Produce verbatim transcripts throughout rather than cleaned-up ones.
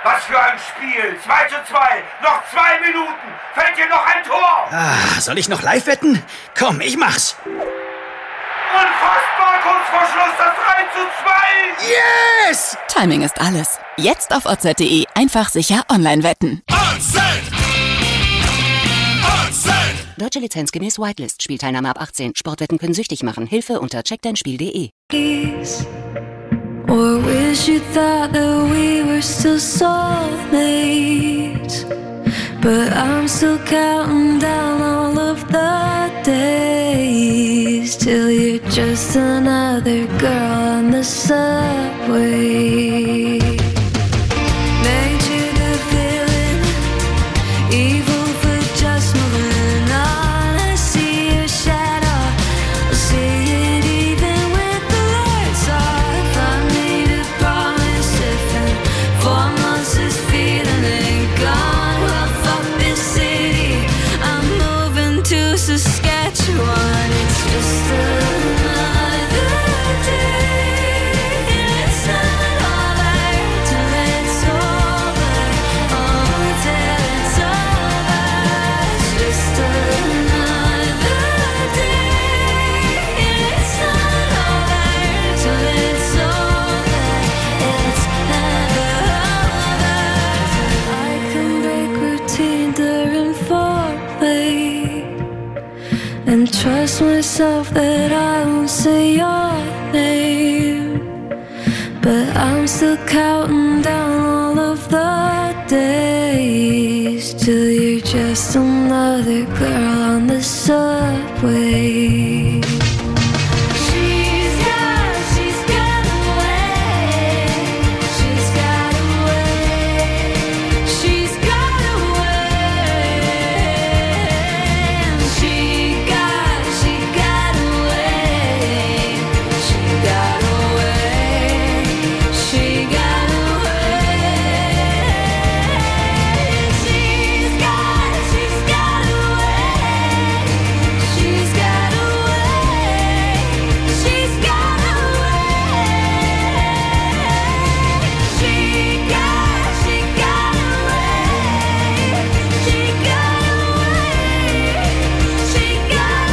Was für ein Spiel. zwei zu zwei. Noch zwei Minuten. Fällt dir noch ein Tor? Ah, soll ich noch live wetten? Komm, ich mach's. Unfassbar, kurz vor Schluss das drei zu zwei. Yes! Timing ist alles. Jetzt auf o z punkt d e einfach sicher online wetten. O Z! O Z! Deutsche Lizenz gemäß Whitelist. Spielteilnahme ab achtzehn. Sportwetten können süchtig machen. Hilfe unter check dein spiel punkt de. Or wish you thought that we were still soulmates, but I'm still counting down all of the days till you're just another girl on the subway. Made you the villain, evil for just moving on. I see your shadow, I see it even with the lights off. I made a promise if in four months this feeling ain't gone. Well, fuck this city, I'm moving to Saskatchewan. It's just another day, and it's not over till it's over. Oh, till it's over. It's just another day, and it's not over till it's over. It's never over. I can break routine during foreplay and trust myself that I won't say your name, but I'm still counting down all of the days till you're just another girl on the subway. She's got, she's got away. She's got away. She's got away. And she got, she got away. She got away. She got away. She's got, she's got away. She's got away. She's got away. She got, she got away. She got away. She got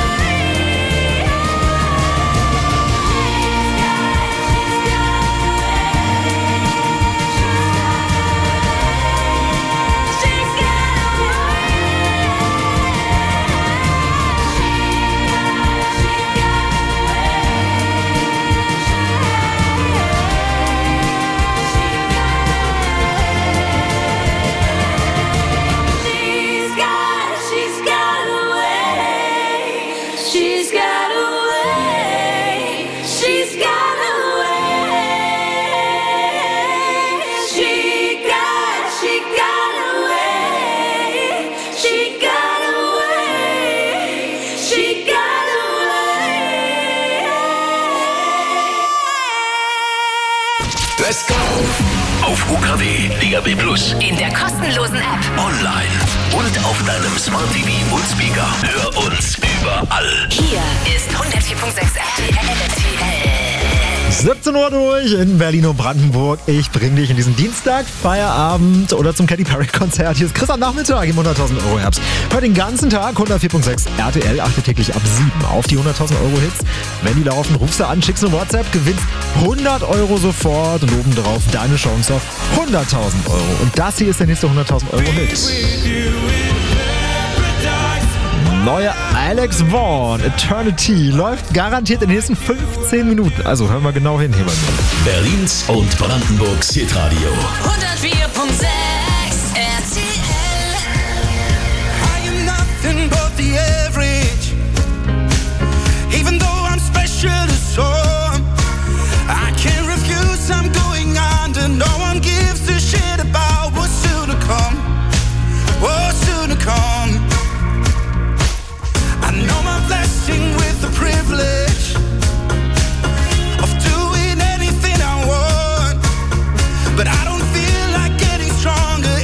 She's got, she's got away. She's got away. She's got away. She got, she got away. She got away. She got away. Let's go! Auf U K W, Liga B Plus, In der kostenlosen App. online und auf deinem Smart T V und Speaker. Hör uns überall. Hier ist hundertvier Komma sechs R T L. siebzehn Uhr durch in Berlin und Brandenburg. Ich bringe dich in diesen Dienstag, Feierabend oder zum Katy Perry Konzert. Hier ist Chris am Nachmittag im hunderttausend Euro Herbst. Hört den ganzen Tag hundertvier Komma sechs R T L, achte täglich ab sieben auf die hunderttausend Euro Hits. Wenn die laufen, rufst du an, schickst eine WhatsApp, gewinnst hundert Euro sofort und obendrauf deine Chance auf hunderttausend Euro. Und das hier ist der nächste hunderttausend Euro Hit. Neuer Alex Vaughn, Eternity, läuft garantiert in den nächsten fünfzehn Minuten. Also hören wir genau hin hier bei mir. Berlins und Brandenburgs Hitradio. hundertvier Komma sechs R T L. I am nothing but the average. Even though I'm special to some, I can't refuse, I'm going under. No one gives a shit about what's soon to come. What's soon to come. I know my blessing with the privilege of doing anything I want, but I don't feel like getting stronger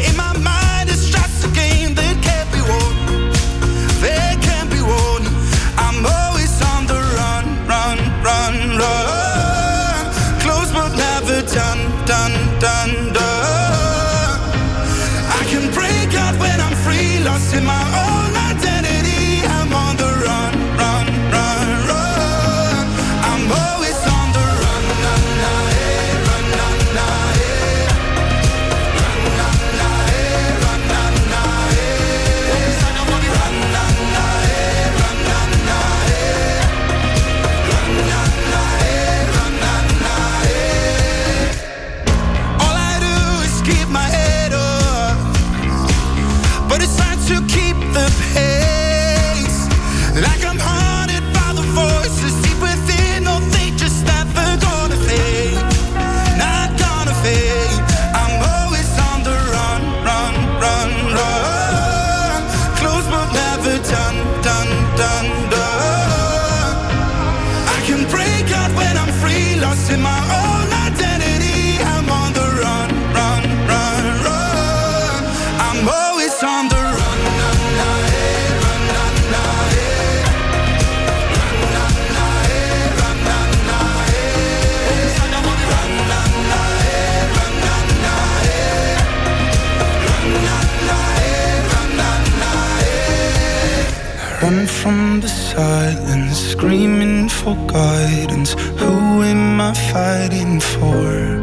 Run from the silence, screaming for guidance. Who am I fighting for?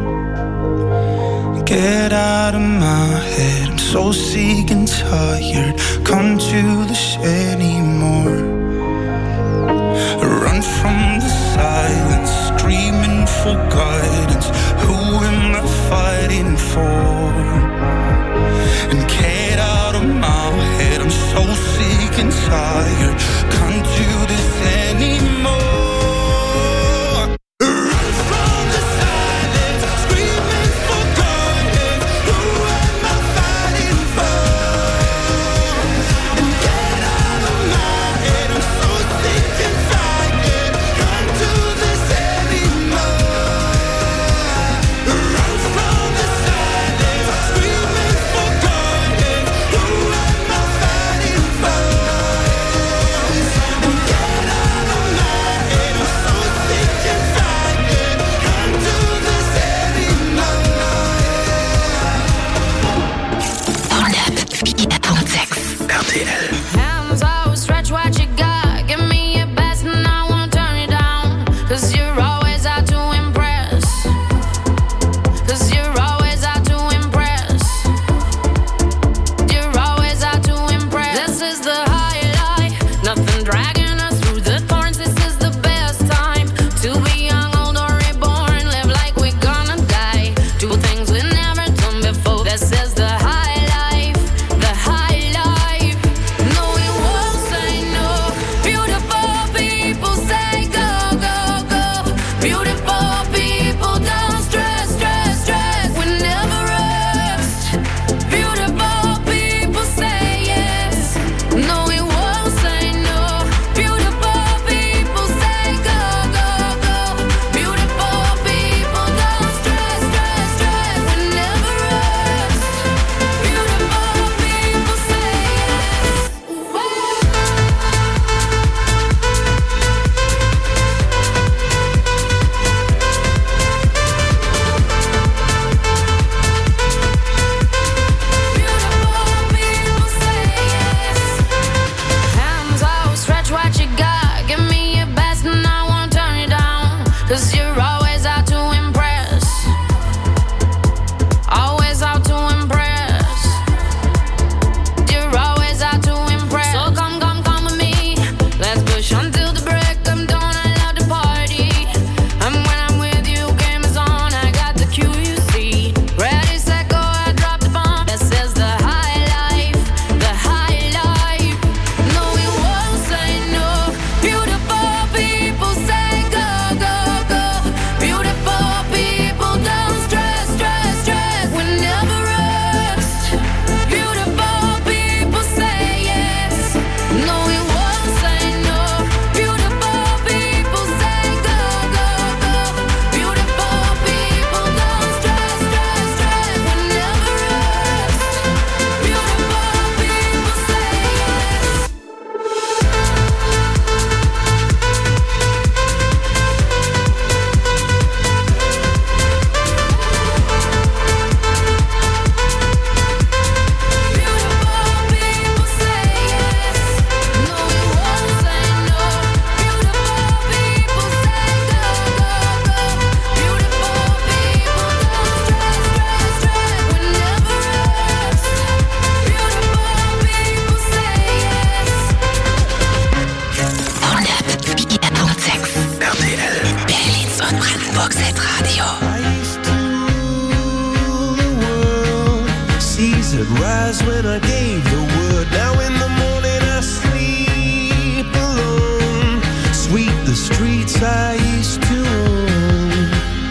Get out of my head, I'm so sick and tired. Come to this anymore. Run from the silence, screaming for guidance. Who am I fighting for? And get out of my head, I'm so sick and tired. Can't do this anymore. Run from the silence, screaming for guidance. Who am I fighting for? And get out of my head, I'm so sick and tired. Can't do this anymore. Run from the silence, screaming for guidance. Who am I fighting for? And get out of my head, I'm so sick and tired. Can't do this anymore. R T L. Hands out, stretch what you got. Give me your best and I won't turn you down. Cause you're always out to impress. Cause you're always out to impress. You're always out to impress. This is the highlight. Nothing dragging us through the thorns. This is the best time to be young, old, or reborn. Live like we're gonna die. Do things we've never done before. This is the high life. The high life. No, we won't say no. Beautiful people say go, go, go. Beautiful people don't stress, stress, stress. We never rest. Beautiful people say yes. No, we won't say no. Beautiful people say go, go, go. Beautiful people don't stress, stress, stress. We never rest. Beautiful people say yes. Beautiful people say yes. Hands out, stretch what you got. Give me your best and I won't turn you down. Cause you're always out to impress. Always out to impress. You're always out to impress. So come, come, come with me. Let's push until the break of dawn. I love to party. And when I'm with you, game is on. I got the cue, you see. Ready, set, go, I drop the bomb. This is the high life. The high life. No, we won't say no. Beautiful people say go, go, go. Beautiful people don't stress, stress, stress. We never rest. Beautiful people say yes. No, we won't say no. Beautiful people say go, go, go. Beautiful people don't stress, stress, stress. We never rest. Beautiful people say yes. Beautiful people say yes. No, we won't say no. Beautiful people say go, go, go. Beautiful people don't stress, stress, stress. We never rest. Beautiful people say yes. R T L. Berlins und Brandenburgs Hitradio. I used to rule the world. Seas had rise when I gave the word. Now in the morning I sleep alone. Sweep the streets I used to own.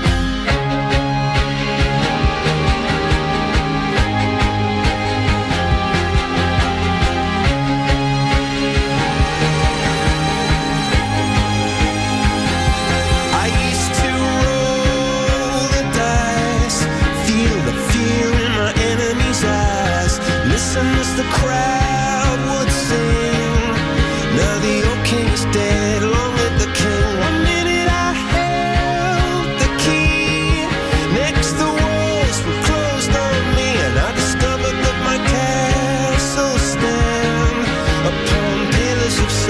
I used to roll the dice, feel the fear in my enemy's eyes. Listen as the crowd would sing. Now the old king is dead, long live the king. One minute I held the key, next the walls were closed on me, and I discovered that my castle stand upon pillars of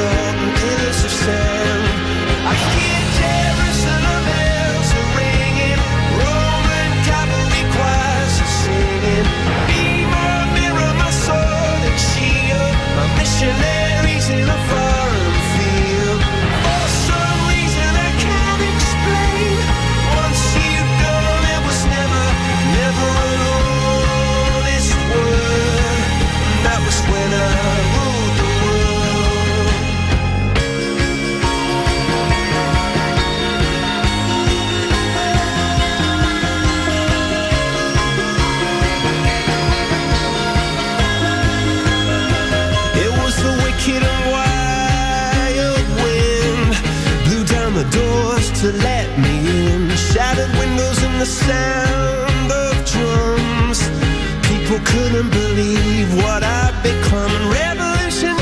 to let me in. Shattered windows and the sound of drums. People couldn't believe what I'd become. Revolutionaries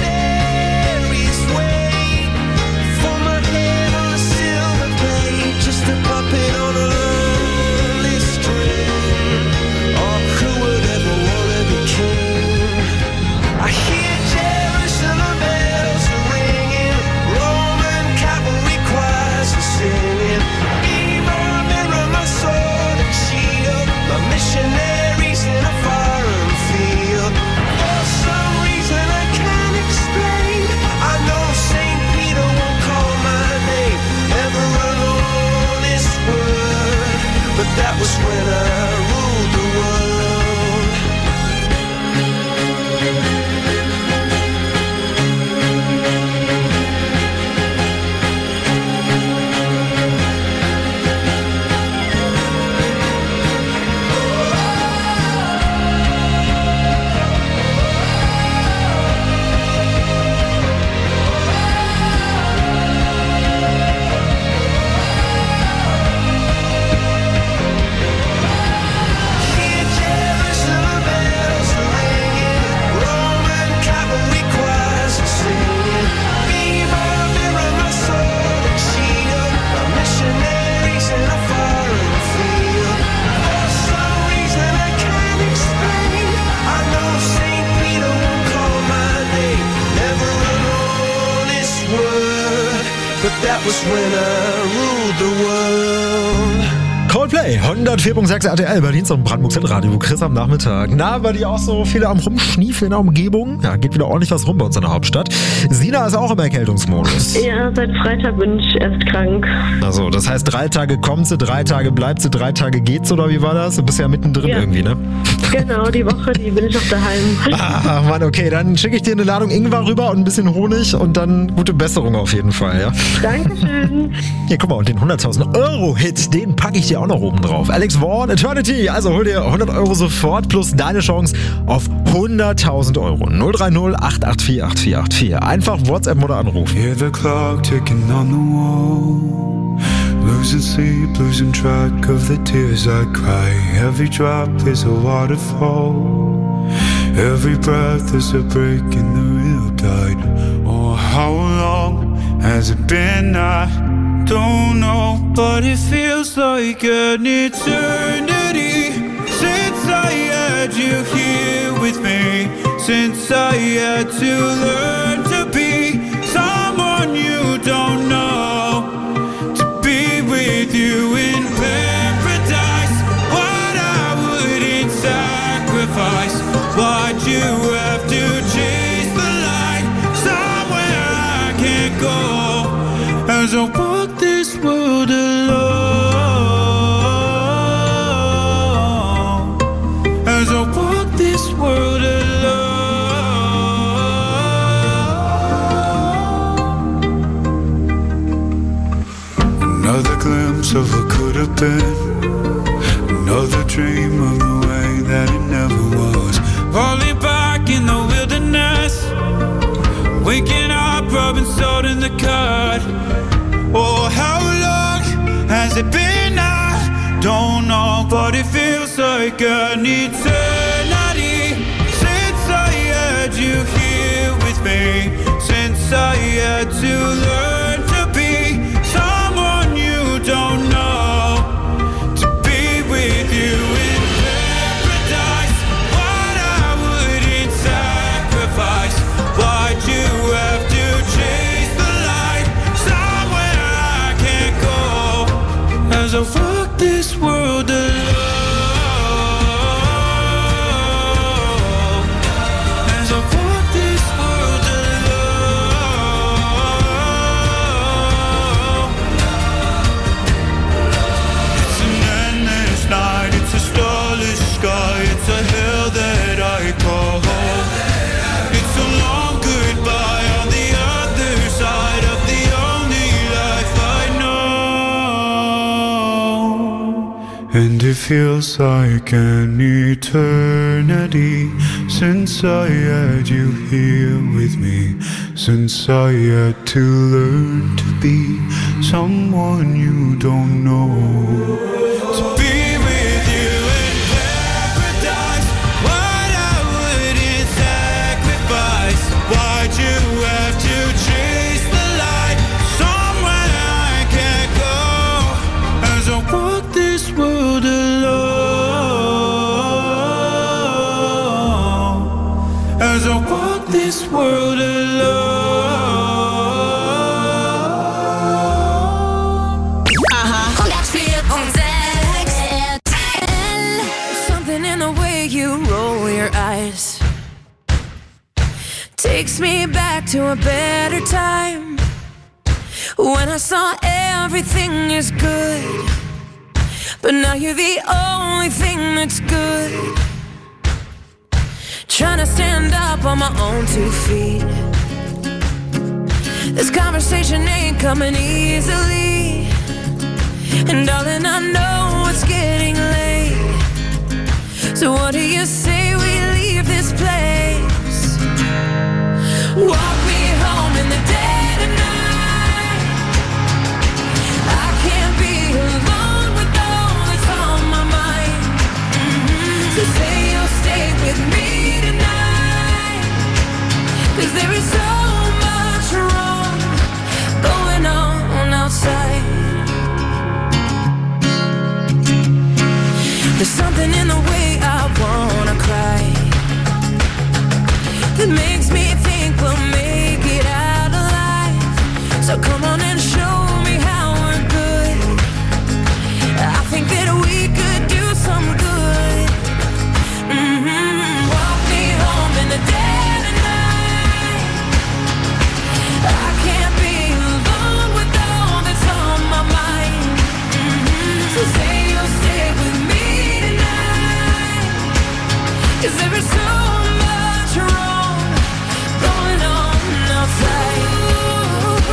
wait for my head on a silver plate, just a puppet on a lonely string. Oh, who would ever wanna be king? I hear Jerusalem bells are ringing, Roman cavalry choirs are singing. Be my mirror, my sword and shield, my missionaries in a foreign field. For some reason I can't explain, I know Saint Peter won't call my name, never alone this word, but that was when I ruled the world. Hear Jerusalem bells are ringing, Roman cavalry choirs are singing. Be my mirror, my sword and shield, my missionaries in a foreign field. For some reason I can't explain, I know Saint Peter won't call my name, never alone this word, but that was when I ruled the world. Coldplay, hundertvier Komma sechs R T L, Berlin zum Brandenburgs Hitradio. Chris am Nachmittag. Na, bei dir auch so viele am Rumschniefeln in der Umgebung? Ja, geht wieder ordentlich was rum bei uns in der Hauptstadt. Sina ist auch im Erkältungsmodus. Ja, seit Freitag bin ich erst krank. Also, das heißt, drei Tage kommt sie, drei Tage bleibt sie, drei Tage geht's, oder wie war das? Du bist ja mittendrin Ja. irgendwie, ne? Genau, die Woche, die bin ich noch daheim. Ah, Mann, okay, dann schicke ich dir eine Ladung Ingwer rüber und ein bisschen Honig und dann gute Besserung auf jeden Fall, ja? Dankeschön. Hier, guck mal, und den hunderttausend Euro Hit, den packe ich dir auch noch oben drauf. Alex Vaughn, Eternity, also hol dir hundert Euro sofort plus deine Chance auf hunderttausend Euro. null drei null acht acht vier acht vier acht vier. Einfach WhatsApp oder anrufen. Hear the clock ticking on the wall. Losing sleep, losing track of the tears I cry. Every drop is a waterfall. Every breath is a break in the real tide. Oh, how long has it been? I don't know, but it feels like an eternity since I had you here with me. Since I had to learn to be someone you don't know, to be with you in paradise. What I wouldn't sacrifice, why'd you have to chase the light somewhere I can't go? As I walk this world alone, as I walk this world alone. Another glimpse of what could have been, another dream of the way that it never was. Falling back in the wilderness, waking up, rubbing salt in the cut. Oh, how long has it been? I don't know, but it feels like an eternity since I had you here with me. Since I had to learn to be someone you don't know, to be with you in paradise. What I wouldn't sacrifice, why'd you have to chase the light somewhere I can't go? As I walk this world alone, feels like an eternity since I had you here with me, since I had to learn to be someone you don't know. To be with you in paradise, what I wouldn't sacrifice. Why'd you have to chase the light somewhere I can't go? As I walk this world alone, as I walk this world alone. Something in the way you roll your eyes takes me back to a better time, when I saw everything is good, but now you're the only thing that's good. Trying to stand up on my own two feet. This conversation ain't coming easily, and darling, I know it's getting late. So what do you say we leave this place? Walk me home in the dead of night. I can't be alone with all that's on my mind. Mm-hmm. So say you'll stay with me tonight, 'cause there is so much wrong going on outside. There's something in the way I wanna cry that makes me think we'll make it out alive. So come on and show me how we're good. I think that we could do some good. Mm-hmm. Walk me home in the dead of night. I can't be alone with all that's on my mind. Mm-hmm. So say you'll stay with me tonight, 'cause there is so much wrong going on outside. Ooh,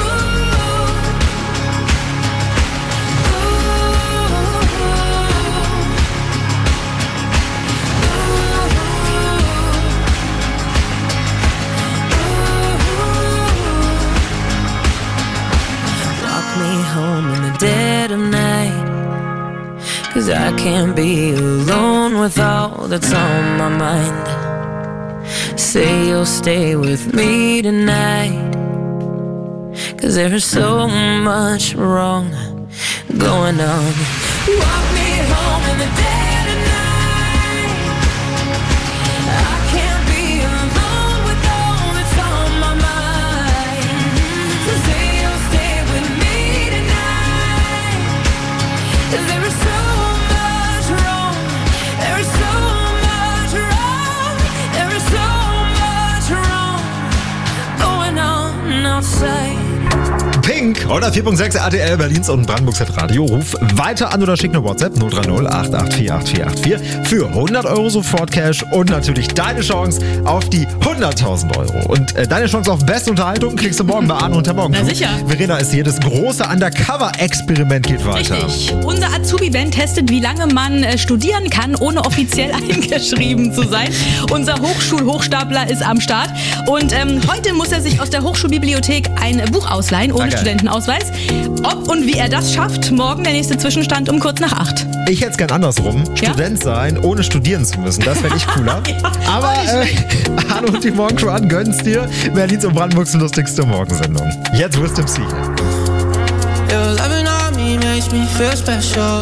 walk me home in the dead of night, 'cause I can't be alone with all that's on my mind. Say you'll stay with me tonight, 'cause there is so much wrong going on. Walk me home in the dead of night. I can't be alone with all that's on my mind. So say you'll stay with me tonight, 'cause there is so much wrong. There is so much wrong. There is so much wrong going on outside. Pink oder vier Punkt sechs R T L Berlins und Brandenburgs Radio. Ruf weiter an oder schick eine WhatsApp null drei null acht acht vier acht vier acht vier für hundert Euro sofort Cash und natürlich deine Chance auf die hunderttausend Euro. Und äh, deine Chance auf beste Unterhaltung kriegst du morgen bei Arno und der Morgen. Na sicher. Verena ist hier, das große Undercover-Experiment geht weiter. Richtig. Unser Azubi-Band testet, wie lange man äh, studieren kann, ohne offiziell eingeschrieben zu sein. Unser Hochschul-Hochstapler ist am Start. Und ähm, heute muss er sich aus der Hochschulbibliothek ein Buch ausleihen, ohne Okay. Studentenausweis. Ob und wie er das schafft, morgen der nächste Zwischenstand um kurz nach acht. Ich hätte es gern andersrum. Ja? Student sein, ohne studieren zu müssen. Das wäre nicht cooler. Ja, Aber äh, Arno und die Morgenshow an, gönn's dir. Berlins und Brandenburgs lustigste Morgensendung. Jetzt Wisdom C. Your loving on me makes me feel special.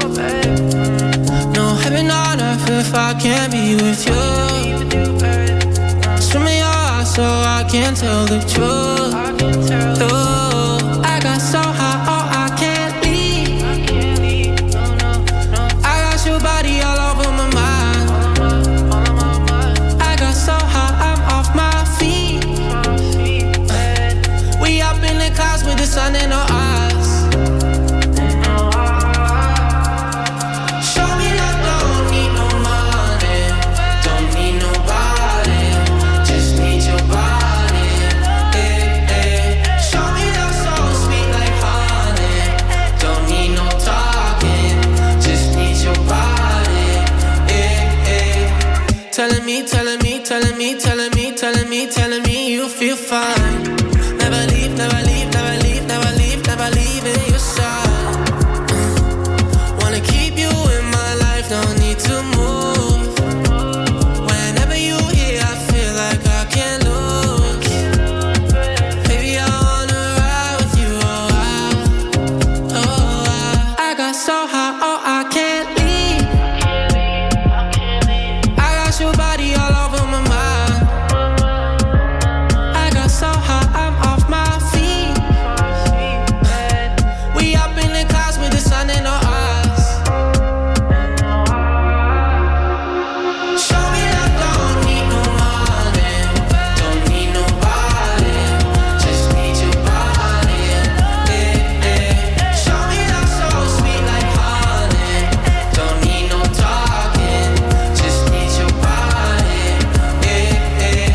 No heaven on earth if I can't be with you. Swim me your eyes so I can tell the truth. Ooh, I got so high, oh I can't leave. I got your body all over my mind. I got so high, I'm off my feet. We up in the clouds with the sun in our eyes. Show me that don't need no money, don't need nobody, just need your body. Hey, hey. Show me that telling me, telling me, telling me, telling me, telling me, telling me you feel fine. Never leave, never leave, never leave, never leave, never leaving your side. Wanna keep you in my life, no need to move. Whenever you here, I feel like I can't lose. Baby, I wanna ride with you, oh I, oh I. I got so high, oh I can't leave. I got your body all over my mind. I got so high, I'm off my feet. We up in the clouds with the sun in our eyes. Show me love, don't need no money, don't need nobody, just need your body. Eh, eh. Show me love so sweet like honey, don't need no talking, just need your body. Eh, eh.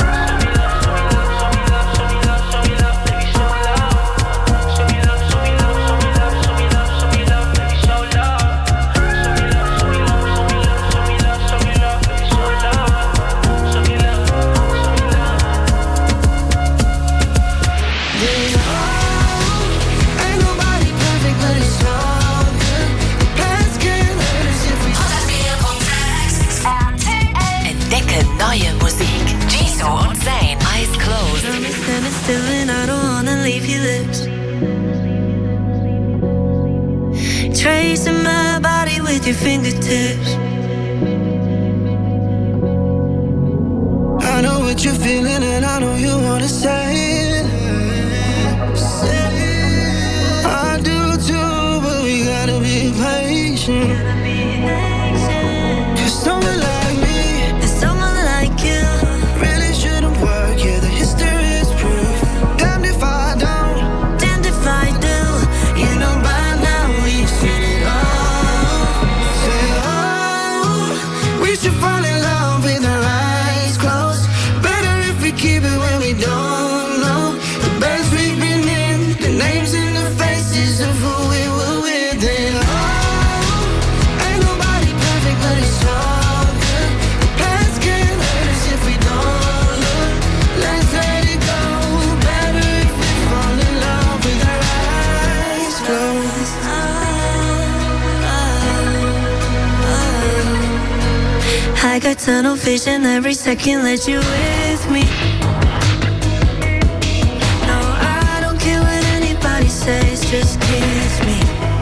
Ain't nobody perfect, but it's all good. Past can't hurt us if we Entdecke neue Musik. Jisoo und Zayn. Eyes closed. I'm standing still and I don't wanna leave your lips. Tracing my body with your fingertips. I know what you're feeling and I know you wanna say it. I do too, but we gotta be patient. Cause someone like me And someone like you really shouldn't work. Yeah, the history is proof. Damned if I don't, damned if I do. you know by now we've seen it all. Say, oh, we should fall in love with our eyes closed. Better if we keep it when we don't know the best we've been in, the names and the faces of who we were with. And oh, ain't nobody perfect, but it's all good. The past can't hurt us if we don't look. Let's let it go. Better if we fall in love with our eyes closed. I got tunnel vision every second, let you with me. No, I don't care what anybody says, just kiss me.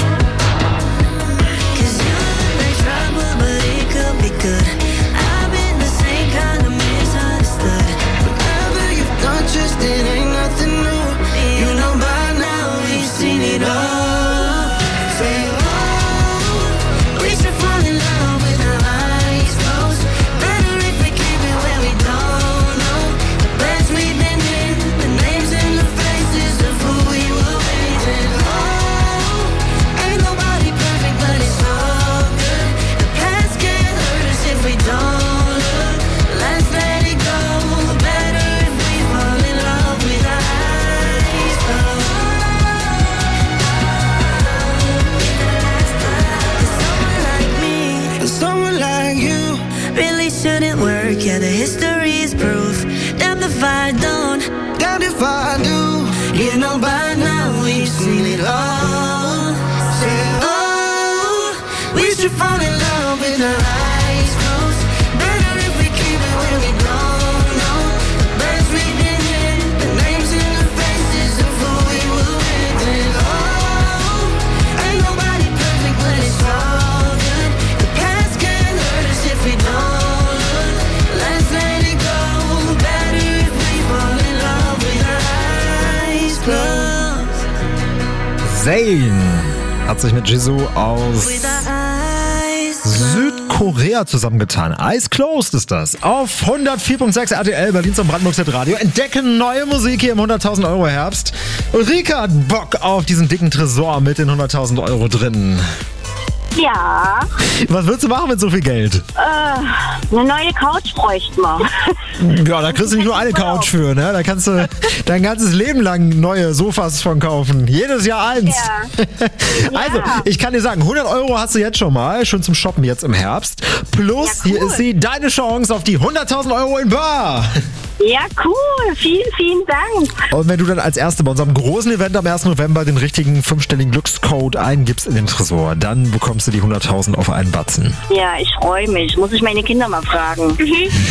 Cause you look like trouble, but it could be good. I've been the same kind of misunderstood. Whatever you've done, just it ain't nothing new. You know by now we've seen it all. Say, oh, we should fall in love with our eyes closed. Better if we keep it where we don't know the best we've been in, the names and the faces of who we were with. And oh, ain't nobody perfect, but it's all good. The past can't hurt us if we don't look. Let's let it go. Better if we fall in love with our eyes closed. Someone like me And someone like you really shouldn't work. Yeah, the history is proof. Damn if I don't, damned if I do. You know by now we've seen it all. Say, oh, we should fall in love with our eyes closed. Better if we keep it where we don't know the best we've been in, the names and the faces of who we were with. And oh, ain't nobody perfect, but it's all good. The past can't hurt us if we don't look. Let's let it go. Better if we fall in love with our eyes closed. Zayn hat sich mit Jisoo aus with our eyes Südkorea zusammengetan. Eyes Closed ist das. Auf hundertvier Komma sechs R T L, Berlins und Brandenburgs Radio. Entdecken neue Musik hier im hunderttausend Euro Herbst. Ulrike hat Bock auf diesen dicken Tresor mit den hunderttausend Euro drin. Ja. Was würdest du machen mit so viel Geld? Äh, eine neue Couch bräuchten wir. Ja, da kriegst du nicht nur eine Couch für, ne? Da kannst du dein ganzes Leben lang neue Sofas von kaufen. Jedes Jahr eins. Ja. Also, Ja. ich kann dir sagen, hundert Euro hast du jetzt schon mal, schon zum Shoppen jetzt im Herbst. Plus, Ja, cool. hier ist sie, deine Chance auf die hunderttausend Euro in bar. Ja, cool. Vielen, vielen Dank. Und wenn du dann als Erste bei unserem großen Event am ersten November den richtigen fünfstelligen Glückscode eingibst in den Tresor, dann bekommst du die hunderttausend auf einen Batzen. Ja, ich freue mich. Muss ich meine Kinder mal fragen. Mhm.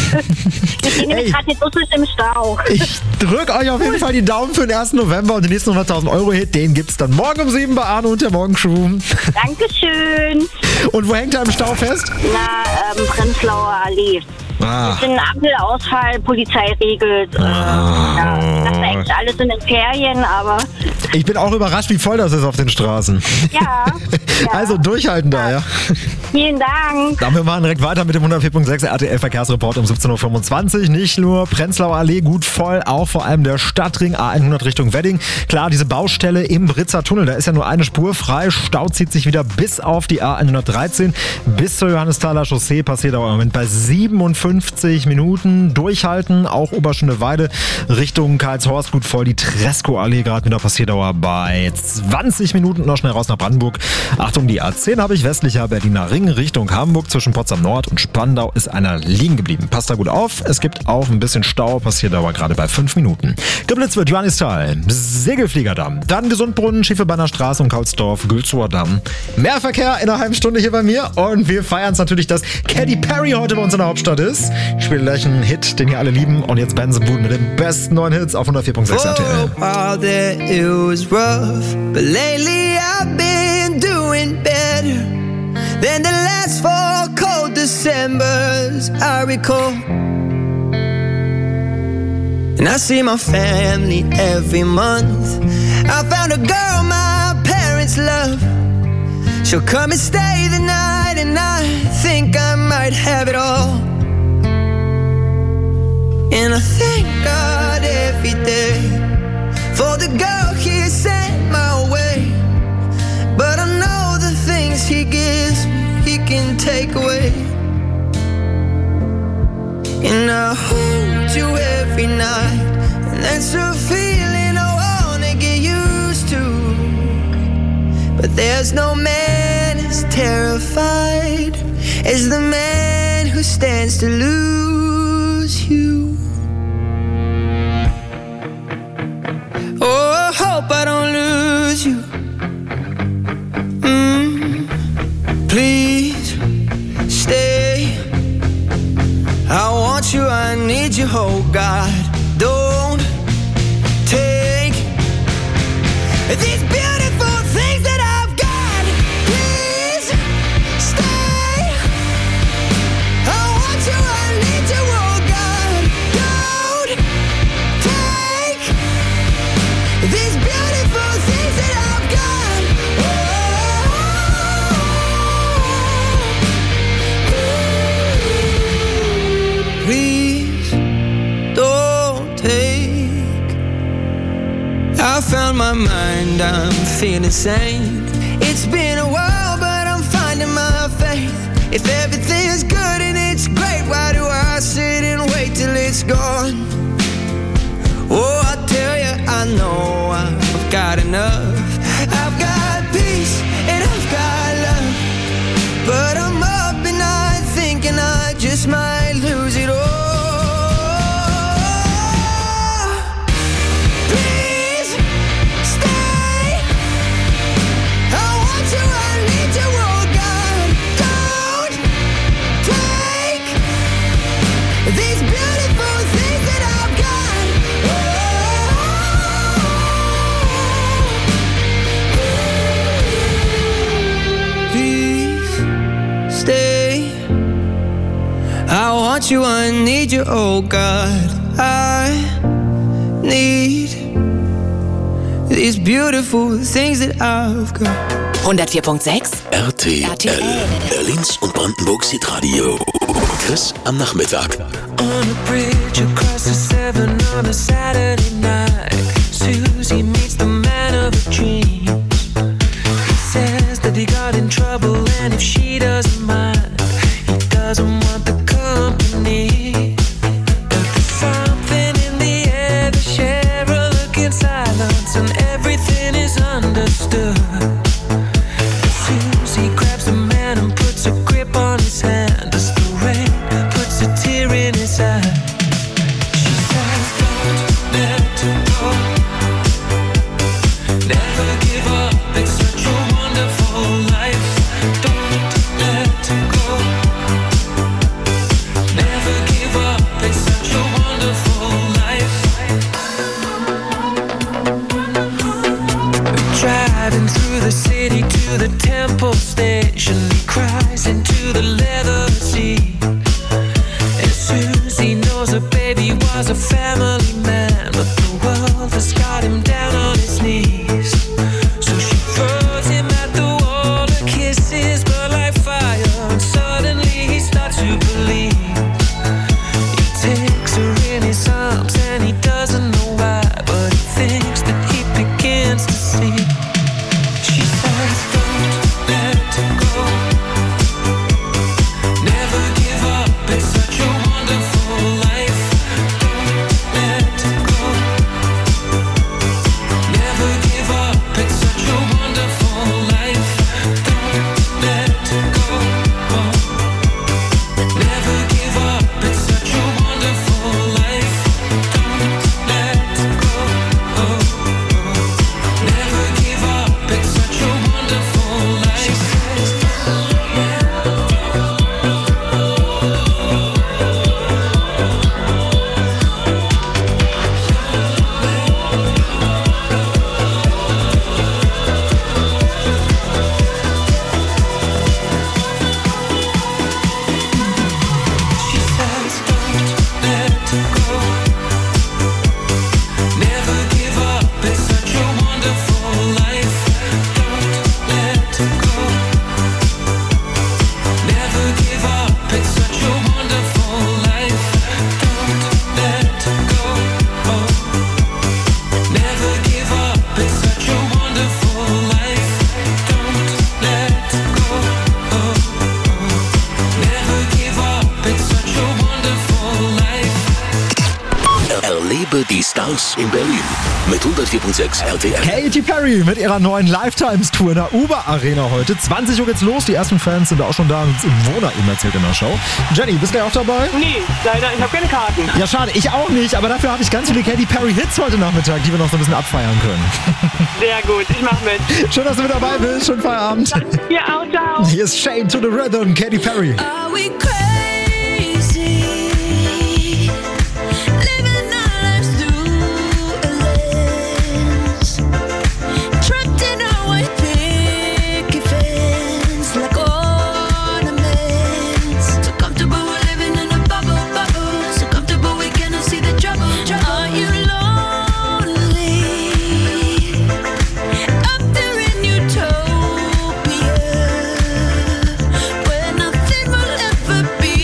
Wir stehen nämlich gerade jetzt wirklich im Stau. Ich drück euch auf jeden Fall die Daumen für den ersten November und den nächsten hunderttausend Euro Hit, den gibt's dann morgen um sieben bei Arno und der Morgenshow. Dankeschön. Und wo hängt er im Stau fest? Na, ähm, Prenzlauer Allee. Ah. Ich bin ein Ampelausfall, Polizei regelt. Äh, ja, ich dachte eigentlich, alles in den Ferien, aber Ich bin auch überrascht, wie voll das ist auf den Straßen. ja. Also durchhalten da, ja. Vielen Dank. Dann wir machen direkt weiter mit dem hundertvier Punkt sechs R T L Verkehrsreport um siebzehn Uhr fünfundzwanzig. Nicht nur Prenzlauer Allee gut voll, auch vor allem der Stadtring A hundert Richtung Wedding. Klar, diese Baustelle im Britzer Tunnel, da ist ja nur eine Spur frei. Stau zieht sich wieder bis auf die A hundertdreizehn. Bis zur Johannesthaler Chaussee passiert aber im Moment bei siebenundfünfzig Minuten. Durchhalten, auch Oberschöneweide Richtung Karlshorst gut voll. Die Tresco-Allee gerade mit der Passierdauer bei zwanzig Minuten. Noch schnell raus nach Brandenburg. Achtung, die A zehn habe ich, westlicher Berliner Ring Richtung Hamburg. Zwischen Potsdam Nord und Spandau ist einer liegen geblieben. Passt da gut auf. Es gibt auch ein bisschen Stau. Passierdauer gerade bei fünf Minuten. Geblitzt wird Johannisthal, Segelfliegerdamm, dann Gesundbrunnen, Schiefelbeiner Straße und Kaulsdorf, Gülzower Damm. Mehr Verkehr in einer halben Stunde hier bei mir und wir feiern es natürlich, dass Katy Perry heute bei uns in der Hauptstadt ist. Ich spiele gleich einen Hit, den hier alle lieben und jetzt Benson Boone mit den besten neuen Hits auf hundertvier Punkt sechs R T L. For a while there it was rough, but lately I've been doing better than the last four cold Decembers I recall. And I see my family every month. I found a girl my parents love. She'll come and stay the night, and I think I might have it all. And I thank God every day for the girl He sent my way. But I know the things He gives me, He can take away. And I hold you every night, and that's a feeling I wanna get used to. But there's no man as terrified as the man who stands to lose you. Oh, I hope I don't lose you. Mm, please stay. I want you, I need you, oh God. Don't take these beautiful things that I've got. Please stay. I want you, I need you, oh God. Don't take these beautiful things that I've got. Oh, please don't take. I found my mind, I'm feeling sane. It's been a while, but I'm finding my faith. If everything's good and it's great, why do I sit and wait till it's gone? Oh, I tell you, I know I've got enough. I've got peace and I've got love. But I'm up and I thinking I just might lose it all. Please stay. I want you, I need you, oh God. Don't take these beautiful things that I've got. Please stay. I want you, I need you, oh God. I need these beautiful things that I've got. hundertvier Punkt sechs R T L, Berlins und Brandenburgs Hitradio. Chris am Nachmittag. On a bridge across the Severn on a Saturday night, Susie meets the man of her dreams. He says that he got in trouble and if inside. She says, don't let go. Never give up, it's such a wonderful life. Don't let go. Never give up, it's such a wonderful life. Driving through the city to the Temple Station, he cries into the leather seat. And Susie knows her baby was a family man, but the world has got him down on his knees. So she throws him at the wall, her kisses burn like fire, and suddenly he starts to believe. He takes her in his arms and he doesn't know why, but he thinks that he begins to see. She says, don't let go. Never give up, it's such a wonderful life. Don't let go. Never give up, it's such a wonderful life. Don't let go. Never give up, it's such a wonderful life. Don't let go. Never give up, it's such a wonderful life. She says, don't let go. Never give up, it's such a wonderful life. Don't let go. Never give up, it's such a wonderful life. Don't let go. Never give up, it's such a wonderful life. Don't let go. Never give up, it's such a wonderful life. Erlebe die Stars in Berlin mit hundertvier Komma sechs R T L. Katy Perry mit ihrer neuen Lifetimes-Tour in der Uber Arena heute. zwanzig Uhr geht's los, die ersten Fans sind auch schon da, haben uns im Wohner eben erzählt in der Show. Jenny, bist du ja auch dabei? Nee, leider, ich habe keine Karten. Ja, schade, ich auch nicht, aber dafür habe ich ganz viele Katy Perry-Hits heute Nachmittag, die wir noch so ein bisschen abfeiern können. Sehr gut, ich mach mit. Schön, dass du mit dabei bist, schönen Feierabend. Ja, auch, ciao. Hier ist Shane to the Rhythm, Katy Perry. Are we crazy? Living our lives through a lens. Trapped in our white picket fence, like ornaments. So comfortable we're living in a bubble, bubble. So comfortable we cannot see the trouble, trouble. Are you lonely? Up there in utopia, where nothing will ever be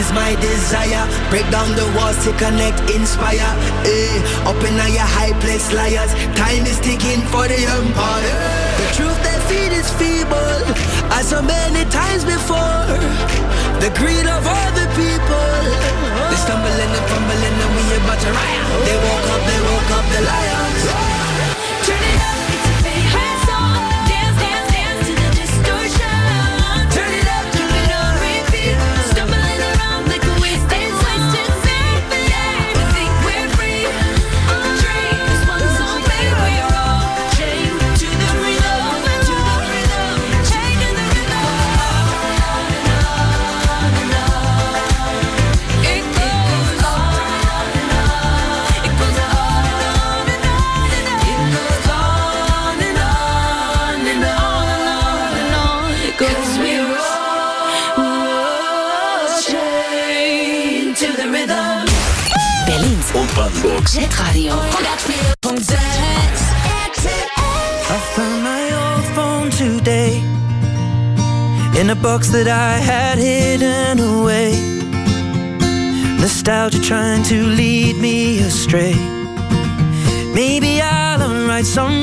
is my desire. Break down the walls to connect, inspire. Eh, up in your high place, liars. Time is ticking for the empire. The truth they feed is feeble, as so many times before. The greed of all the people. They stumbling and fumbling and we about to riot. They woke up, they woke up the lions. Turn it up, it's a favorite song. Dance, dance, dance to the distortion. Turn it up, turn it on repeat. Stumbling around like a wasted, wasted thing. We think we're free. Dream, this one song, baby, we're all chained to the rhythm, to the rhythm, chained to the rhythm. On and on and on. It goes on and on. It goes on and on and on and on. It goes on and on and on and on. It goes. 'Cause we're all, we're all chained to the rhythm. Berlins und Brandenburgs Netradio. hundertvier Punkt sechs I found my old phone today in a box that I had hidden away. Nostalgia trying to lead me astray. Maybe I'll unright some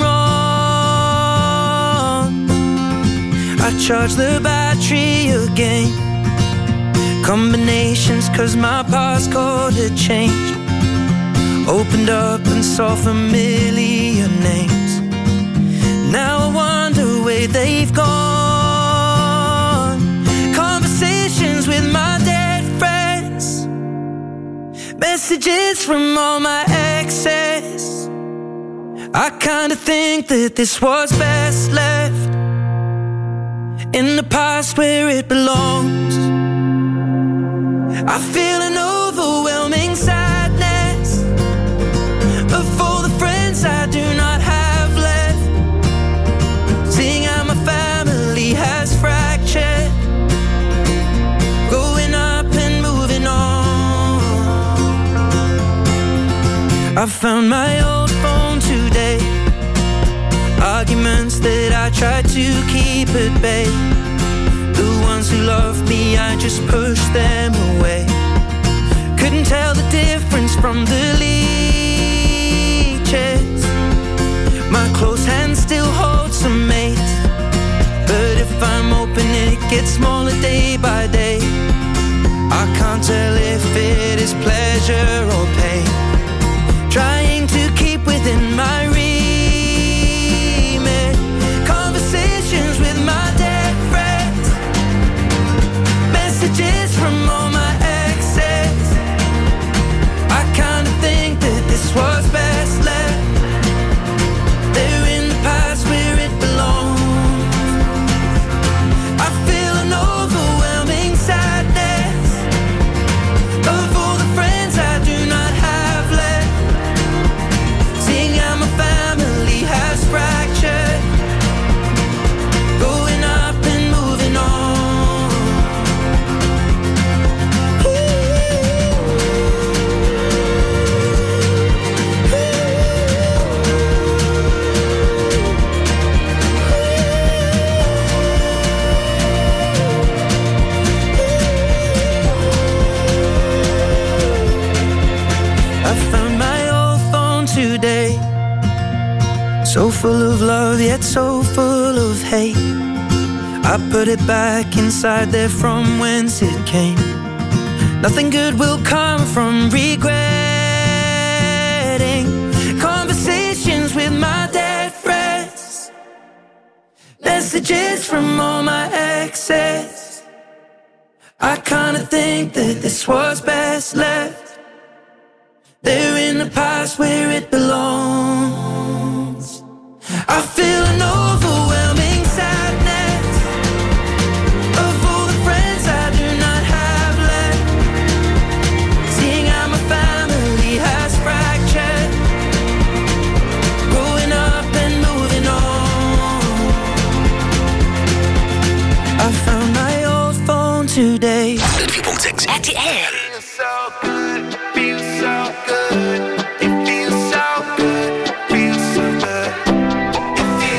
wrong. I charge the battery again. Combinations cause my passcode had changed. Opened up and saw familiar names. Now I wonder where they've gone. Conversations with my dead friends. Messages from all my exes. I kinda think that this was best left in the past where it belongs. I feel an overwhelming sadness of all the friends I do not have left. Seeing how my family has fractured. Growing up and moving on. I found my old phone today. Arguments that I tried to keep at bay. The ones who loved me, I just pushed them away. Couldn't tell the difference from the leeches. My close hand still holds some mates. But if I'm open, it gets smaller day by day. I can't tell if it is pleasure or pain. Trying to keep within my remit. Conversations with my dead friends. Messages from all my exes. I kinda think that this was best left. They're in the past where it belongs. I feel an overwhelming sadness of all the friends I do not have left. Seeing how my family has fractured. Growing up and moving on. I found my old phone today. So full of love, yet so full of hate. I put it back inside there from whence it came. Nothing good will come from regretting. Conversations with my dead friends. Messages from all my exes. I kinda think that this was best left. They're in the past where it belongs. I feel an overwhelming sadness of all the friends I do not have left. Seeing how my family has fractured. Growing up and moving on. I found my old phone today. hundertvier Punkt sechs R T L. Feels so good, feels so good. It feels so good, feels so good. It feels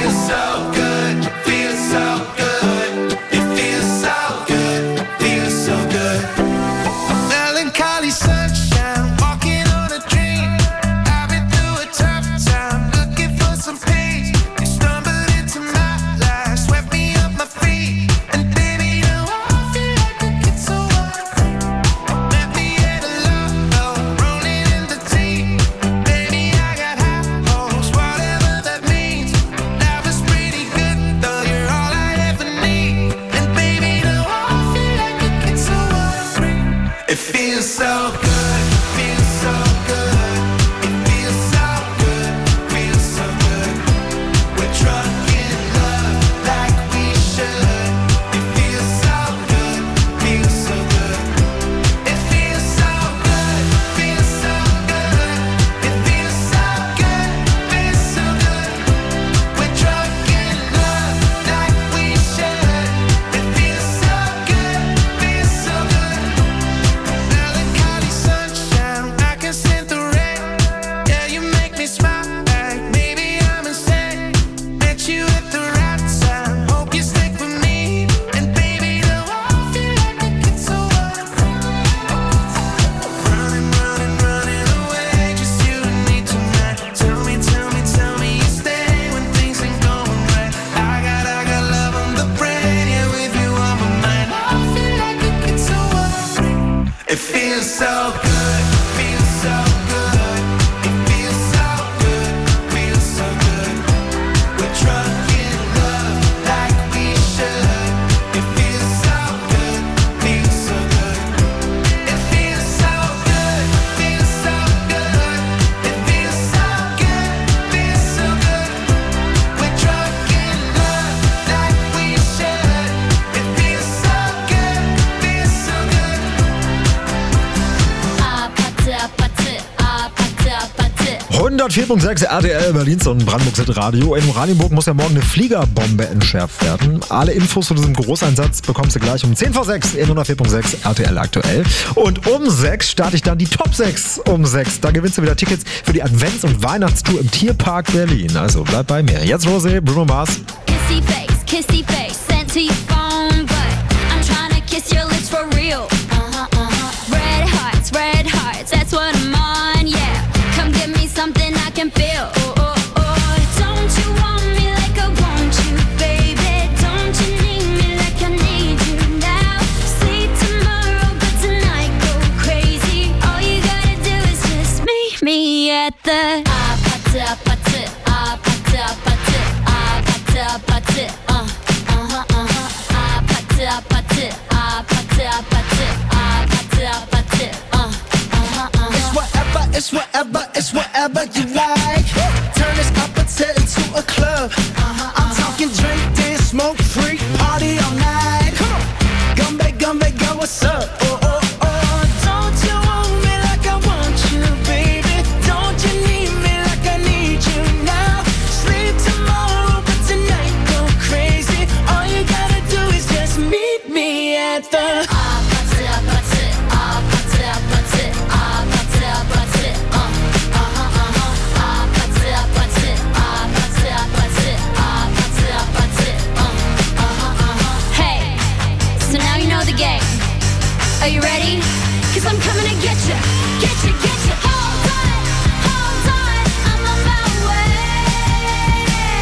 hundertvier Komma sechs R T L Berlins und Brandenburgs Radio. In Oranienburg muss ja morgen eine Fliegerbombe entschärft werden. Alle Infos zu diesem Großeinsatz bekommst du gleich um zehn vor sechs in hundertvier Komma sechs R T L aktuell. Und um sechs starte ich dann die Top sechs um sechs. Da gewinnst du wieder Tickets für die Advents- und Weihnachtstour im Tierpark Berlin. Also bleib bei mir. Jetzt Rosé, Bruno Mars. Kissy face, kissy face, sent to your phone, but I'm trying to kiss your lips for real. Uh-huh, uh-huh. Red hearts, red hearts, that's what I'm on, yeah. Come give me something I can feel. Oh, oh, oh. Don't you want me like I want you, baby? Don't you need me like I need you now? Sleep tomorrow, but tonight go crazy. All you gotta do is just meet me at the ah, pata, pata, ah, pata, pata, ah, pata, pata, uh, uh-huh, uh-huh, ah, pata, pata, ah, pata, pata, ah, pata, pata, uh, uh-huh, uh-huh. It's whatever, it's whatever, it's whatever you like. Turn this opposite into a club. Uh-huh, I'm talking drink, dance, smoke, freak, party all night. Come on, Gumbe, Gumbe, go, what's up? Oh, oh, oh. Don't you want me like I want you, baby? Don't you need me like I need you now? Sleep tomorrow, but tonight go crazy. All you gotta do is just meet me at the ah, pata, pata, ah, pata, pata, ah, pata, pata, uh, uh-huh, uh-huh, ah, pata, pata, ah, pata, pata, ah, pata, pata, uh, uh-huh, uh-huh. Hey, so now you know the game. Are you ready? Cause I'm coming to get you, get you, get you. Hold on, hold on, I'm on my way.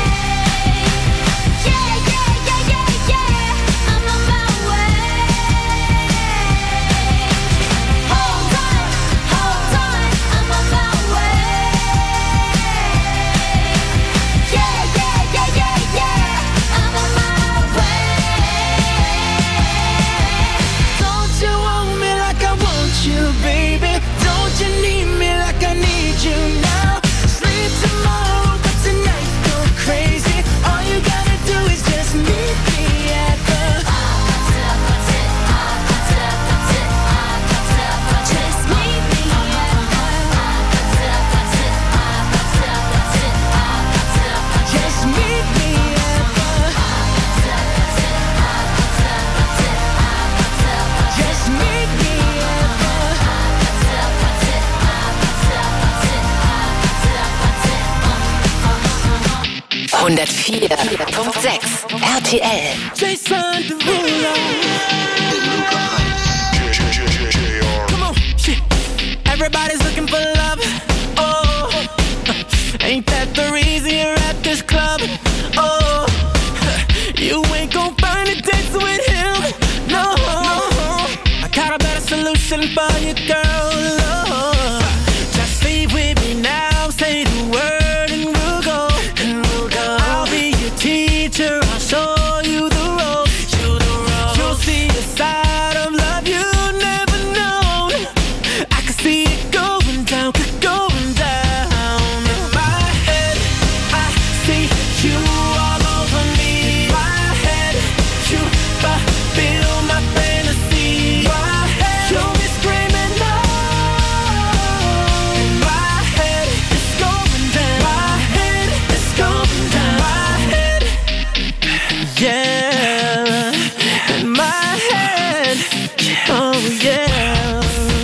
Yeah, yeah, yeah, yeah, yeah, I'm on my way. Hold on, hold on, I'm on my way. Yeah, yeah, yeah, yeah, yeah, I'm on my way. Don't you want me like I want you, baby? Don't you need me like I need you now? Sleep tomorrow, but tonight go crazy. All you gotta do is just meet me at the Just meet me Just meet me at the Just meet me at hundertvier Komma sechs R T L. Jason Derulo. Come on, shit. Everybody's looking for love. Oh, ain't that the reason you're at this club? Oh, you ain't gon' find a date with him. No, I got a better solution for you, girl. Oh, just leave with me now. Say the word and we'll go. And we'll go. I'll be your teacher. I'll show you the ropes. You the ropes. You'll see a side of love you never known. I can see it going down, going down. In my head, I see you all over me. My head, you fulfill my fantasy. My head, you'll be screaming no. In my head, it's going down. My head, it's going down. My head, yeah. In my head, oh yeah.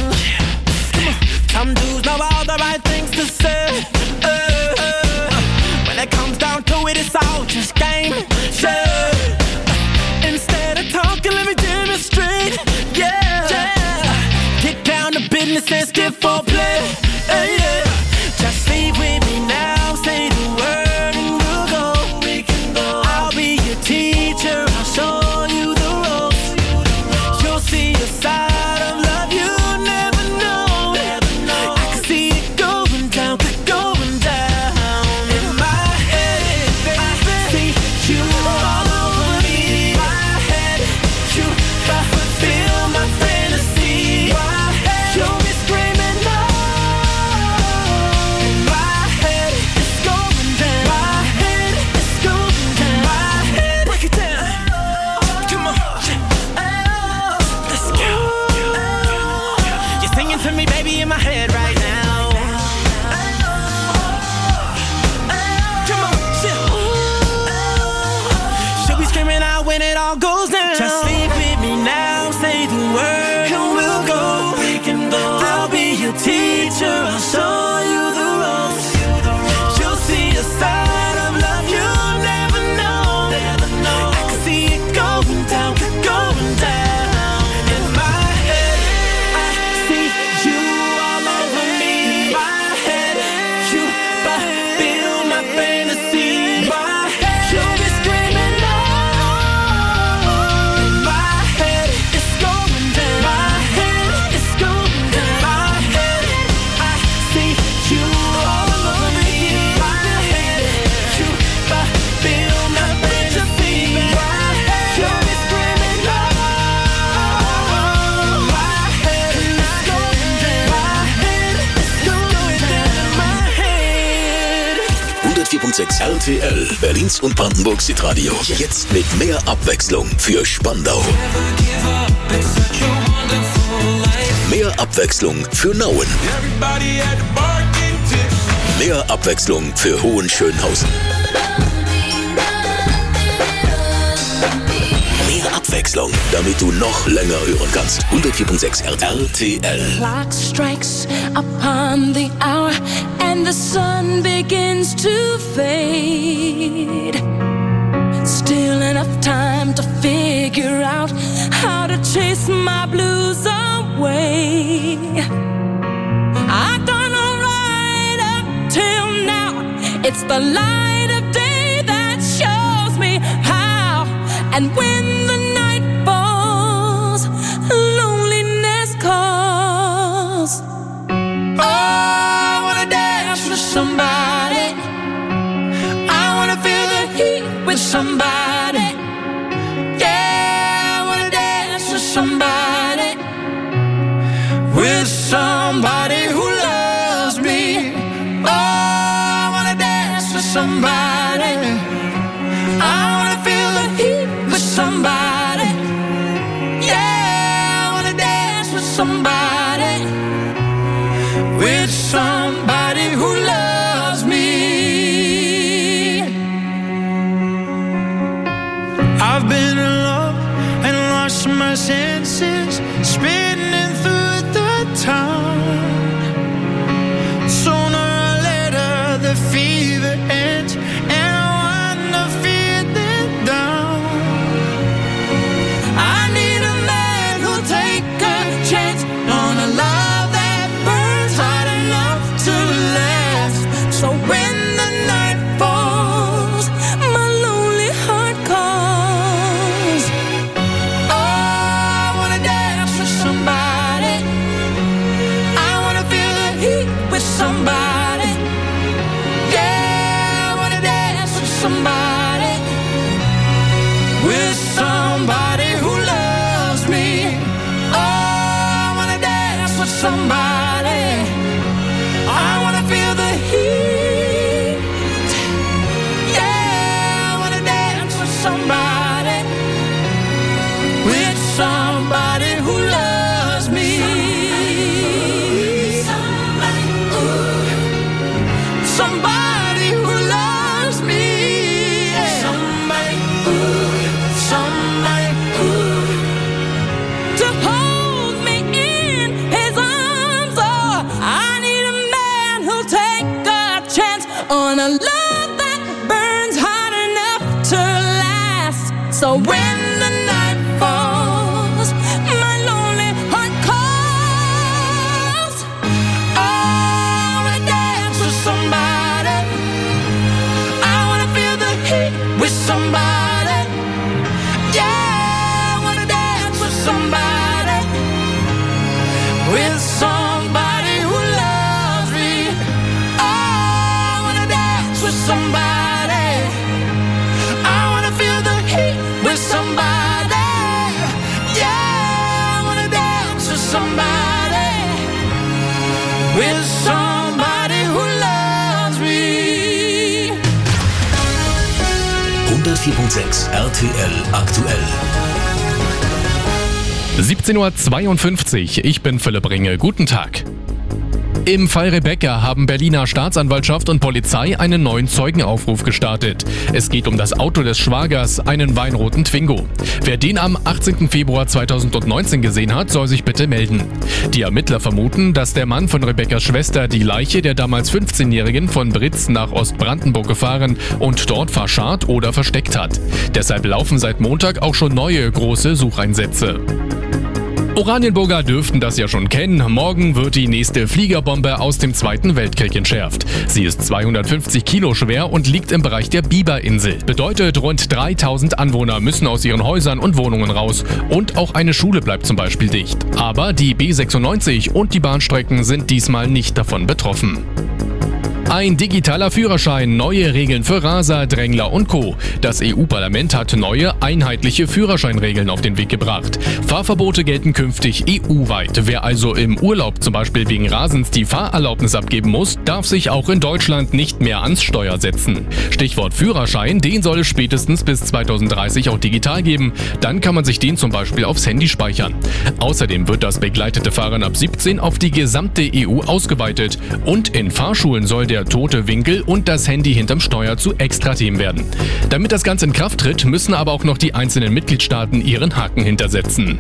Some dudes know all the right things to say. Uh, uh, when it comes down to it, it's all just game. Yeah. Instead of talking, let me demonstrate. Yeah. yeah. Get down to business and skip for play. Uh, yeah. Just leave with me now. Say the word and we'll go. We can go. I'll be your teacher. I'll show you the ropes. You'll see a side of love you never know. I can see it going down, going down. In my head, I see you all over me. My head, you fulfill my fantasy. My head, you'll be screaming no. In my head, it's going down. My head, it's going down. My head, break it down. Come on, let's go. You're singing to me, baby, in my head right now. future, I'll show you the ropes. You'll see a side of love you'll never know. I can see it going down, going down. In my head, I see you all over me. In my head, you fulfill my fantasy. In my head, you'll be screaming out. In my head, it's going down. My head, it's going down. My head, I see you all over me. In my head, you fulfill my fantasy. In my head, you'll be screaming out. My head, it's going down. My head, it's going down. My head. hundertvier Komma sechs R T L, Berlins und Brandenburgs Hitradio. Jetzt mit mehr Abwechslung für Spandau. Mehr Abwechslung für Nauen. Mehr Abwechslung für Hohenschönhausen. Mehr Abwechslung, damit du noch länger hören kannst. hundertvier Komma sechs R T L. Clock strikes upon the hour and the sun begins to fade. Still enough time to figure out how to chase my blues away. I've done alright up till now. It's the light of day that shows me how. And when the night falls, loneliness calls. Oh, I wanna dance with somebody. I wanna feel the heat with somebody. Yeah, I wanna dance with somebody. With somebody who loves me. Oh, I wanna dance with somebody. I wanna feel the heat with somebody. Yeah, I wanna dance with somebody. With somebody who loves me. I've been in love and lost my senses, spinning through the town. Sooner or later the fever ends and I wanna feel it down. I need a man who'll take a chance on a love that burns hot enough to last. So when the night falls, my lonely heart calls. Oh, I wanna dance with somebody. I wanna feel the heat with somebody. Yeah, I wanna dance with somebody. With somebody who loves me. Oh, I wanna dance with somebody. I wanna feel the heat. Yeah, I wanna dance with somebody. With somebody who loves me. Somebody, ooh. Somebody who loves me. Somebody, ooh. Somebody, ooh. To hold me in his arms. Oh, I need a man who'll take a chance on a love that burns hot enough to last. So when the night falls, my lonely heart calls. Oh, I wanna dance with somebody. I wanna feel the heat with somebody. Yeah, I wanna dance with somebody. With somebody who loves me. Oh, I wanna dance with somebody. I wanna feel the heat with somebody. Yeah, I wanna dance with somebody. With somebody who loves me. hundertvier Komma sechs R T L aktuell. siebzehn Uhr zweiundfünfzig, ich bin Philipp Ringe. Guten Tag. Im Fall Rebecca haben Berliner Staatsanwaltschaft und Polizei einen neuen Zeugenaufruf gestartet. Es geht um das Auto des Schwagers, einen weinroten Twingo. Wer den am achtzehnten Februar zweitausendneunzehn gesehen hat, soll sich bitte melden. Die Ermittler vermuten, dass der Mann von Rebeccas Schwester die Leiche der damals fünfzehnjährigen von Britz nach Ostbrandenburg gefahren und dort verscharrt oder versteckt hat. Deshalb laufen seit Montag auch schon neue große Sucheinsätze. Oranienburger dürften das ja schon kennen. Morgen wird die nächste Fliegerbombe aus dem Zweiten Weltkrieg entschärft. Sie ist zweihundertfünfzig Kilo schwer und liegt im Bereich der Biberinsel. Bedeutet, rund dreitausend Anwohner müssen aus ihren Häusern und Wohnungen raus. Und auch eine Schule bleibt zum Beispiel dicht. Aber die B sechsundneunzig und die Bahnstrecken sind diesmal nicht davon betroffen. Ein digitaler Führerschein, neue Regeln für Raser, Drängler und Co. Das E U-Parlament hat neue, einheitliche Führerscheinregeln auf den Weg gebracht. Fahrverbote gelten künftig E U-weit. Wer also im Urlaub zum Beispiel wegen Rasens die Fahrerlaubnis abgeben muss, darf sich auch in Deutschland nicht mehr ans Steuer setzen. Stichwort Führerschein, den soll es spätestens bis zweitausenddreißig auch digital geben. Dann kann man sich den zum Beispiel aufs Handy speichern. Außerdem wird das begleitete Fahren ab siebzehn auf die gesamte E U ausgeweitet. Und in Fahrschulen soll der tote Winkel und das Handy hinterm Steuer zu Extrathemen werden. Damit das Ganze in Kraft tritt, müssen aber auch noch die einzelnen Mitgliedstaaten ihren Haken hintersetzen.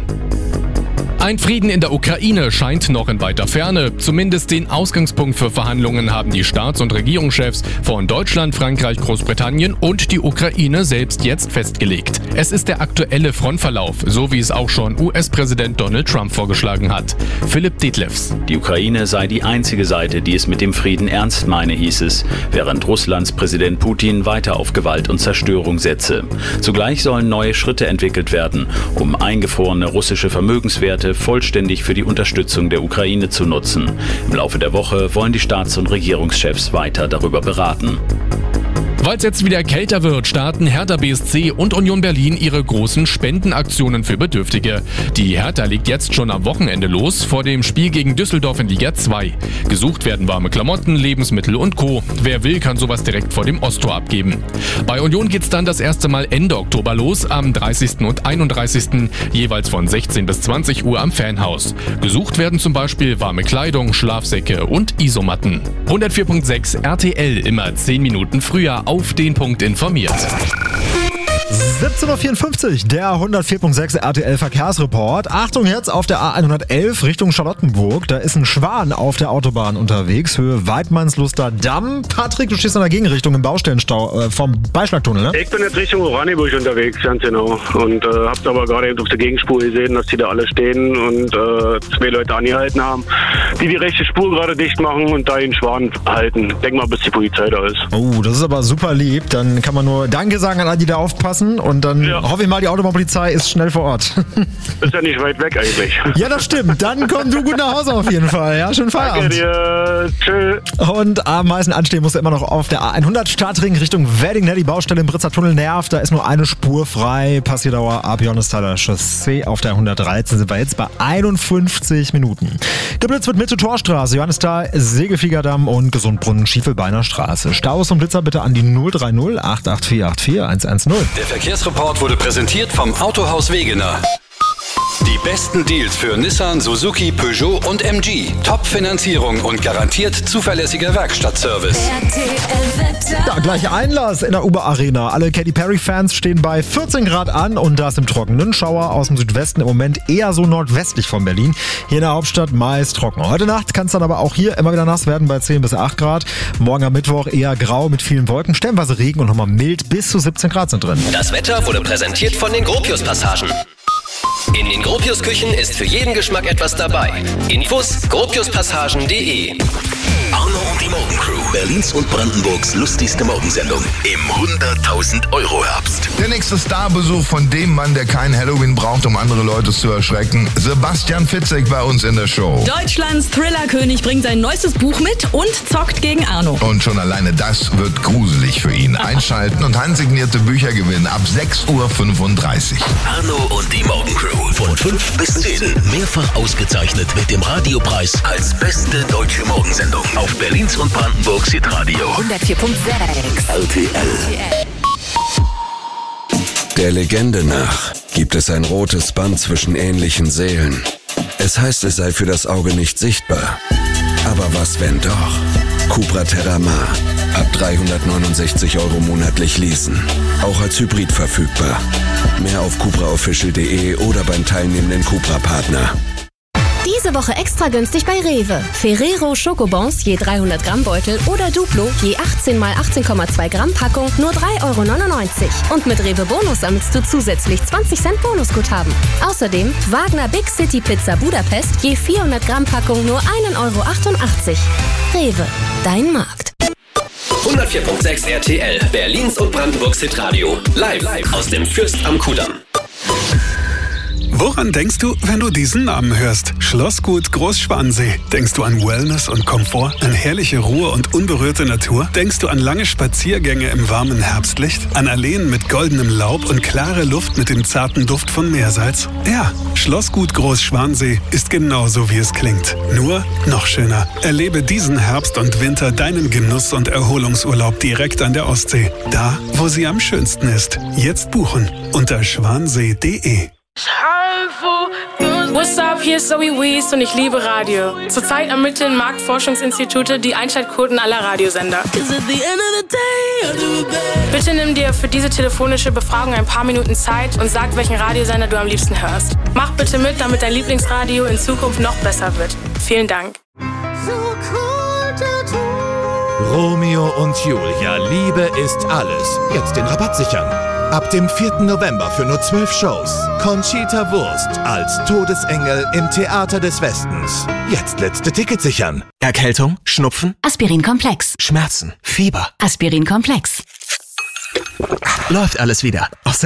Ein Frieden in der Ukraine scheint noch in weiter Ferne. Zumindest den Ausgangspunkt für Verhandlungen haben die Staats- und Regierungschefs von Deutschland, Frankreich, Großbritannien und die Ukraine selbst jetzt festgelegt. Es ist der aktuelle Frontverlauf, so wie es auch schon U S-Präsident Donald Trump vorgeschlagen hat. Philipp Detlefs. Die Ukraine sei die einzige Seite, die es mit dem Frieden ernst meine, hieß es, während Russlands Präsident Putin weiter auf Gewalt und Zerstörung setze. Zugleich sollen neue Schritte entwickelt werden, um eingefrorene russische Vermögenswerte vollständig für die Unterstützung der Ukraine zu nutzen. Im Laufe der Woche wollen die Staats- und Regierungschefs weiter darüber beraten. Weil es jetzt wieder kälter wird, starten Hertha B S C und Union Berlin ihre großen Spendenaktionen für Bedürftige. Die Hertha legt jetzt schon am Wochenende los, vor dem Spiel gegen Düsseldorf in Liga zwei. Gesucht werden warme Klamotten, Lebensmittel und Co. Wer will, kann sowas direkt vor dem Osttor abgeben. Bei Union geht's dann das erste Mal Ende Oktober los, am dreißigsten und einunddreißigsten jeweils von sechzehn bis zwanzig Uhr am Fanhaus. Gesucht werden zum Beispiel warme Kleidung, Schlafsäcke und Isomatten. hundertvier Komma sechs R T L, immer zehn Minuten früher auf den Punkt informiert. siebzehn Uhr vierundfünfzig, der hundertvier Komma sechs R T L Verkehrsreport. Achtung jetzt auf der A hundertelf Richtung Charlottenburg. Da ist ein Schwan auf der Autobahn unterwegs, Höhe Weidmannsluster Damm. Patrick, du stehst in der Gegenrichtung im Baustellenstau äh, vom Beischlagtunnel, ne? Ich bin jetzt Richtung Oranienburg unterwegs, ganz genau. Und äh, hab's aber gerade eben auf der Gegenspur gesehen, dass die da alle stehen und äh, zwei Leute angehalten haben, die die rechte Spur gerade dicht machen und da den Schwan halten. Denk mal, bis die Polizei da ist. Oh, das ist aber super lieb. Dann kann man nur Danke sagen an alle, die da aufpassen. Und dann ja. hoffe ich mal, die Autobahnpolizei ist schnell vor Ort. Ist ja nicht weit weg eigentlich. Ja, das stimmt. Dann komm du gut nach Hause auf jeden Fall. Ja, schönen Feierabend. Danke dir. Tschö. Und am meisten anstehen musst du immer noch auf der A hundert Startring Richtung Wedding. Die Baustelle im Britzer Tunnel nervt. Da ist nur eine Spur frei. Passierdauer ab Jonesthaler Chaussee. Auf der hundertdreizehn sind wir jetzt bei einundfünfzig Minuten. Geblitzt wird Mitte Torstraße, Johannisthal, Segelfliegerdamm und Gesundbrunnen, Schiefelbeiner Straße. Staus und Blitzer bitte an die null drei null acht acht vier acht vier eins eins null. Der Verkehrsreport wurde präsentiert vom Autohaus Wegener. Die besten Deals für Nissan, Suzuki, Peugeot und M G. Top-Finanzierung und garantiert zuverlässiger Werkstattservice. Ja, gleich Einlass in der Uber Arena. Alle Katy Perry-Fans stehen bei vierzehn Grad an und das im Trockenen. Schauer aus dem Südwesten, im Moment eher so nordwestlich von Berlin. Hier in der Hauptstadt meist trocken. Heute Nacht kann es dann aber auch hier immer wieder nass werden bei zehn bis acht Grad. Morgen am Mittwoch eher grau mit vielen Wolken, stellenweise Regen und nochmal mild. Bis zu siebzehn Grad sind drin. Das Wetter wurde präsentiert von den Gropius-Passagen. In den Gropius-Küchen ist für jeden Geschmack etwas dabei. Infos gropiuspassagen punkt de. Arno und die Morgencrew. Berlins und Brandenburgs lustigste Morgensendung im hunderttausend Euro Herbst. Der nächste Starbesuch von dem Mann, der kein Halloween braucht, um andere Leute zu erschrecken. Sebastian Fitzek bei uns in der Show. Deutschlands Thrillerkönig bringt sein neuestes Buch mit und zockt gegen Arno. Und schon alleine das wird gruselig für ihn. Einschalten und handsignierte Bücher gewinnen ab sechs Uhr fünfunddreißig. Arno und die Morgencrew. Von fünf bis zehn. Mehrfach ausgezeichnet mit dem Radiopreis als beste deutsche Morgensendung. Auf Berlins und Brandenburgs Hitradio. hundertvier Komma sechs R T L. Der Legende nach gibt es ein rotes Band zwischen ähnlichen Seelen. Es heißt, es sei für das Auge nicht sichtbar. Aber was wenn doch? Cupra Terramar. Ab dreihundertneunundsechzig Euro monatlich leasen. Auch als Hybrid verfügbar. Mehr auf cupra official punkt de oder beim teilnehmenden Cupra-Partner. Diese Woche extra günstig bei Rewe. Ferrero Schokobons je dreihundert Gramm Beutel oder Duplo je achtzehn mal achtzehn Komma zwei Gramm Packung nur drei Euro neunundneunzig. Und mit Rewe Bonus sammelst du zusätzlich zwanzig Cent Bonusguthaben. Außerdem Wagner Big City Pizza Budapest je vierhundert Gramm Packung nur ein Euro achtundachtzig. Rewe, dein Markt. hundertvier Komma sechs R T L, Berlins und Brandenburgs Hitradio. Live aus dem Fürst am Kudamm. Woran denkst du, wenn du diesen Namen hörst? Schlossgut Großschwansee. Denkst du an Wellness und Komfort, an herrliche Ruhe und unberührte Natur? Denkst du an lange Spaziergänge im warmen Herbstlicht? An Alleen mit goldenem Laub und klare Luft mit dem zarten Duft von Meersalz? Ja, Schlossgut Großschwansee ist genauso, wie es klingt. Nur noch schöner. Erlebe diesen Herbst und Winter deinen Genuss- und Erholungsurlaub direkt an der Ostsee. Da, wo sie am schönsten ist. Jetzt buchen unter schwansee punkt de. What's up, hier ist Zoe Wees und ich liebe Radio. Zurzeit ermitteln Marktforschungsinstitute die Einschaltquoten aller Radiosender. Bitte nimm dir für diese telefonische Befragung ein paar Minuten Zeit und sag, welchen Radiosender du am liebsten hörst. Mach bitte mit, damit dein Lieblingsradio in Zukunft noch besser wird. Vielen Dank. Romeo und Julia, Liebe ist alles. Jetzt den Rabatt sichern. Ab dem vierten November für nur zwölf Shows. Conchita Wurst als Todesengel im Theater des Westens. Jetzt letzte Tickets sichern. Erkältung, Schnupfen, Aspirin-Komplex. Schmerzen, Fieber. Aspirin-Komplex. Läuft alles wieder. Aus